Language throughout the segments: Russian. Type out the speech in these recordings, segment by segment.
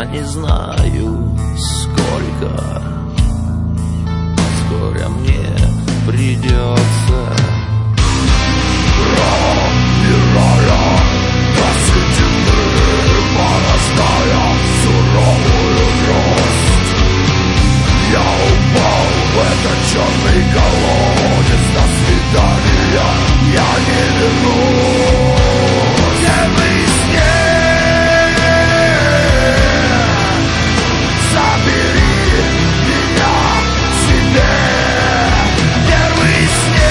Я не знаю, сколько скоро мне придется. Промирая до седины, порождая суровую грусть, я упал в этот черный колодец. До свидания, я не вернусь. Первый снег, забери меня себе. Первый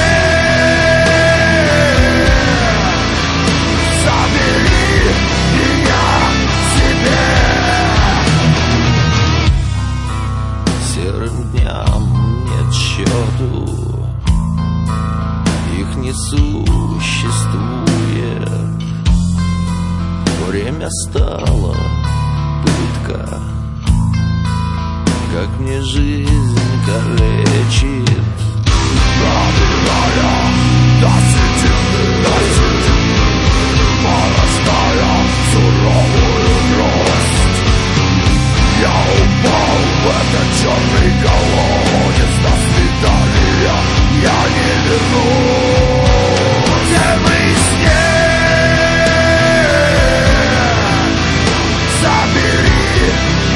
снег, забери меня себе. Серым дням нет счету, их не существует. Время стало пытка, как мне жизнь калечит. Пробирая до седины, порождая суровую грусть, я упал в этот черный колодец. До свидания, я не вернусь. Первый снег, забери